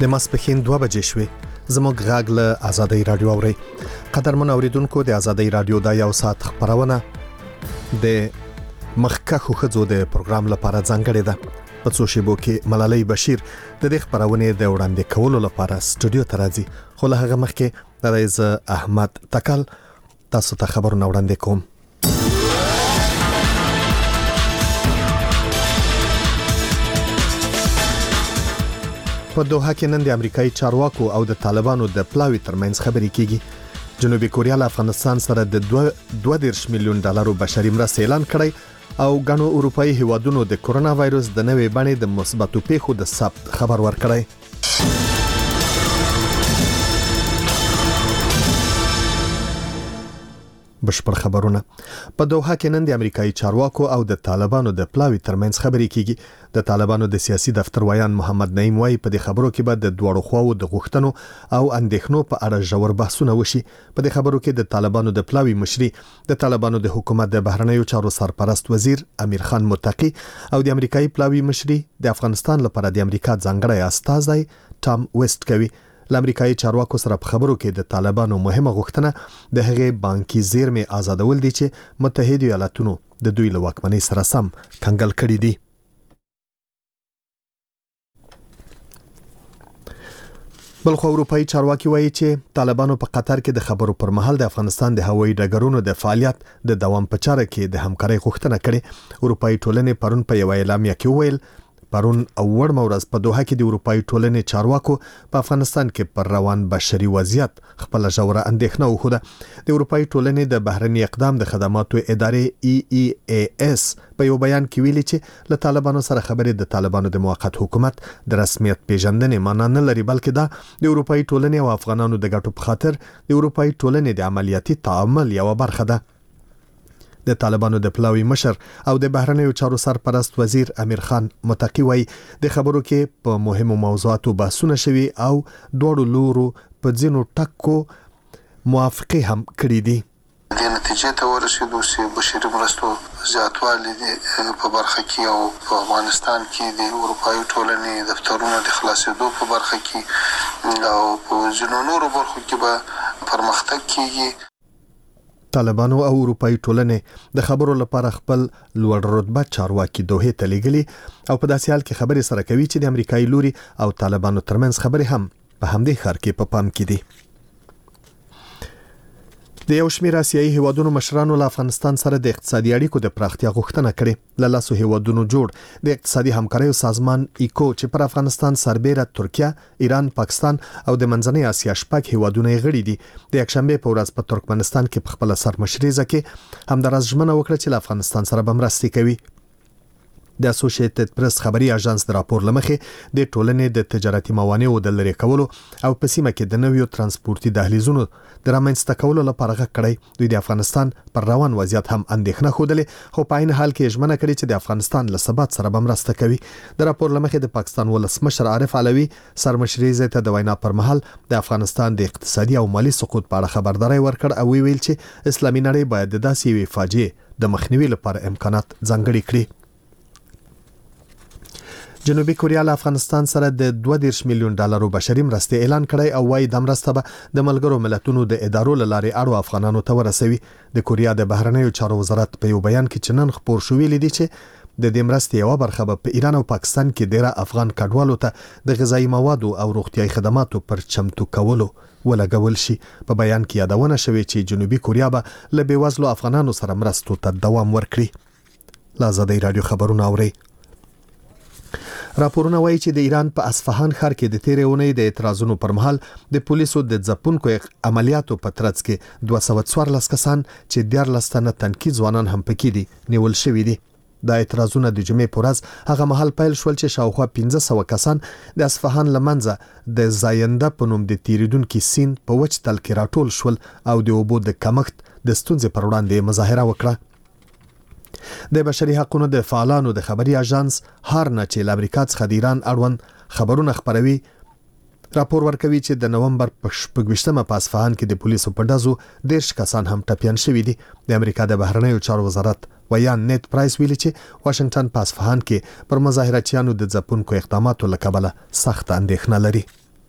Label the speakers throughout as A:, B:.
A: د ماسپښین 2 بجې شوې. زموږ غږ له آزادۍ رادیو اوري. قدرمن اوریدونکو، د آزادۍ رادیو د یو ساعت خبرونه د مخکښو ښځو د پروګرام لپاره ځانګړې ده. په څو شیبو کې ملالۍ بشیر د دې خبرونه د وړاندې کولو لپاره سټوډیو ته راځي. خو له هغه مخکې د رئیس احمد تکل تاسو ته خبرونه وړاندې کوم. په دوحه کې نن د امریکایي چارواکو او د طالبانو د پلاوي ترمنځ خبرې کیږي. جنوبي کوریا له افغانستان سره د 2.2 میلیون ډالرو بشري مرسته اعلان کړی او غنو اروپאי هیوادونو د کورونا وایروس د نوې بڼې د مثبتو پیښو د ثبت خبر ورکړی. بشپړ خبرونه. په دوحه کې نن د امریکایي چارواکو او د طالبانو د پلاوي ترمنځ خبرې کیږي. د طالبانو د سیاسي دفتر ویان محمد نعیم وايي په دې خبرو کې به د دوړو خواو د غوښتنو او اندېښنو په اړه ژور بحثونه وشي. په دې خبرو کې د طالبانو د پلاوي مشري، د طالبانو د حکومت د بهرنیو چارو سرپرست وزیر امیر خان متقی او د امریکایي پلاوي مشري د افغانستان لپاره د امریکا ځانګړی استازی ټام ویسټ کوي. لامریکایي چارواکو سره په خبرو کې د طالبانو مهمه غوښتنه د هغې بانکي زیرمې آزادول دي چې متحده ایالاتونو د دوی له واکمنۍ سره سم کنګل کړي دي. بلخو اروپאי چارواکي وایي چې طالبانو په قطر کې د خبرو پر مهال د افغانستان د هوایي ډګرونو د فعالیت د دوام په چاره کې د همکارۍ غوښتنه کړې. اروپאי ټولنې پرون په یو اعلامیه کې وویل پرون اور مورز په دوحه کې د اروپאי ټولنې چارواکو په افغانستان کې پر روان بشري وضعیت خپل ژوره اندېښنه وښوده. د اروپאי ټولنې د بهرني اقدام د خدماتو ادارې EEAS په یو بیان کې ویلي چې له طالبانو سره خبرې د طالبانو د موقت حکومت د رسمیت پیژندنې معنی نه لري، بلکې دا د اروپאי ټولنې او افغانانو د ګټو په خاطر د اروپאי ټولنې د عملیاتي تعامل یو برخه ده. د طالبانو د پلاوي مشر او د بهرنیو چارو سرپرست وزیر امیر خان متقی وایي د خبرو کې په مهمو موضوعاتو بحثونه شوي او دوړو لورو په ځینو ټکو موافقه هم کړې دي.
B: د نتیجې ته ورسېدو چې بشري مرستو زیاتوالی په برخه کې او په افغانستان کې د اروپאי ټولنې دفترونو د خلاصېدو په برخه کې او په ځینو نورو برخو کې به پرمختګ کیږي.
A: طالبانو او اروپאי ټولنې د خبرو لپاره خپل لوړ رتبه چارواکي دوحه ته لیږلي او په داسې حال کې خبرې سره کوي چې د امریکایي لوري او طالبانو ترمنځ خبرې هم په همدې ښار کې په پام کې دي. د یو شمېر آسیایي هیوادونو مشرانو له افغانستان سره د اقتصادي اړیکو د پراختیا غوښتنه کړې. له لاسو هیوادونو جوړ د اقتصادي همکاریو سازمان ایکو چې پر افغانستان سربېره ترکیه، ایران، پاکستان او د منځنۍ اسیا شپږ هیوادونه غړي دي. د یکشنبه په ورځ په ترکمنستان کې په خپل سرمشريزه کې همدارس ژمنه وکړه چې له افغانستان سره به مرسته کوي. د اسوسییټډ پریس خبري اژانس د راپور لمخې د ټولنې د تجارتي موانعو د لری کولو او په سیمه کې د نویو ترانسپورتي دهلیزونو د رامنځته کولو لپاره غږ کړی. دوی د افغانستان پر روان وضعیت هم اندېښنه خوده، خو په عین حال کې ژمنه کړې چې د افغانستان له ثبات سره به مرسته کوي. د راپور لمخې د پاکستان ولسمشر عارف علوي سرمشريزه ته د وینا پر مهال د افغانستان د اقتصادي او مالی سقوط په اړه خبرداري ورکړ او ویل چې اسلامي نړۍ باید د داسې وی فاجعه د مخنیوي لپاره امکانات ځانګړي کړي. جنوبي کوریا له افغانستان سره د 2.2 میلیون ډالرو بشري مرسته اعلان کړی او وايي د مرسته به د ملګرو ملتونو د ادارو لارې اړو افغانانو ته ورسوي. د کوریا د بهرنیو چارو وزارت په یو بیان کې چنن خبر شوې لیدي چې د دې مرستې یو برخه به په ایران او پاکستان کې ډیره افغان کډوالو ته د غذایی موادو او روغتیايي خدماتو پر چمتو کولو ولګول شي. په بیان کې یادونه شوې چې جنوبي کوریا به له بیوزلو افغانانو سره مرستو ته دوام ورکړي. آزادۍ رادیو خبرونه اوري. راپورونه وایي چې د ایران په اصفهان ښار کې د تیرې اونۍ د اعتراضونو پر مهال د پولیسو د ځپونکو عملیاتو په ترڅ کې 214 کسان چې 14 تنه تنکي ځوانان هم پکې دي نیول شوي دي. د اعتراضونو د جمعې په ورځ هغه مهال پیل شول چې شاوخوا 1500 کسان د اصفهان لمنځه د زاینده په نوم د تیریدونکو سین په وچ تل کې راټول شول او د اوبو د کمښت د ستونزې پر وړاندې مظاهره وکړه. د بشري حقوقو د فعالانو د خبري اژانس هارنا چې د امریکا څخه د ایران اړوند خبرونه خبروي راپور ورکوي چې د نومبر په 28مه په اصفهان کې د پولیسو په ډزو 10 کسان هم ټپيان شوي دي. د امریکا د بهرنیو چارو وزارت ویان نیت پرایس ویلي چې واشنگټن په اصفهان کې پر مظاهرچیانو د ځپونکو اقداماتو له کبله سخت اندېښنه لري.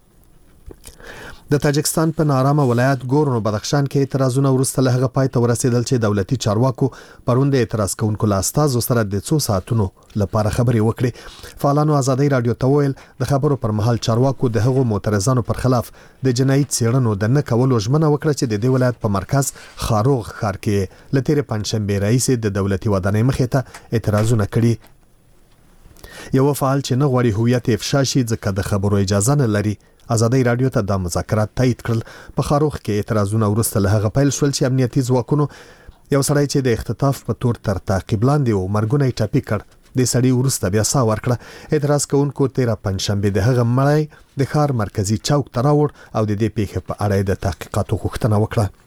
A: د تاجکستان په نارامه ولایت ګورنو بدخشان کې اعتراضونه ورسته له هغه پای ته ورسېدل چې دولتي چارواکو پروند اعتراض کوونکو له استازو سره د 2 ساعتونو لپاره خبرې وکړې. فعالانو ازادي رادیو ته ویل د خبرو پر مهال چارواکو د هغو معترضانو پر خلاف د جنایي څېړنو د نه کولو ژمنه وکړه چې د دې ولایت په مرکز خاروغ ښار کې له تېرې پنځشنبې راهیسې د دولتي ودانۍ مخې ته اعتراضونه کړي. یو فعال چې نه غواړي هویت افشا شي ځکه د خبرو اجازه نه لري ازادي رادیو ته د مذاکرات تایید کړل. په خاروغ کې اعتراضونه ورسته له هغه پیل شول چې امنیتي ځواکونو یو سړی چې د اختطاف په تور تر تعقیب لاندې و مرګونه یې ټاپي کړ. د سړي ورسته بیا ساه ورکړه. اعتراض کوونکو 13 پنځشنبه د هغه مړی د ښار مرکزی چوک ته راوړ او د دې پیښې په اړه د تحقیقاتو غوښتنه وکړه.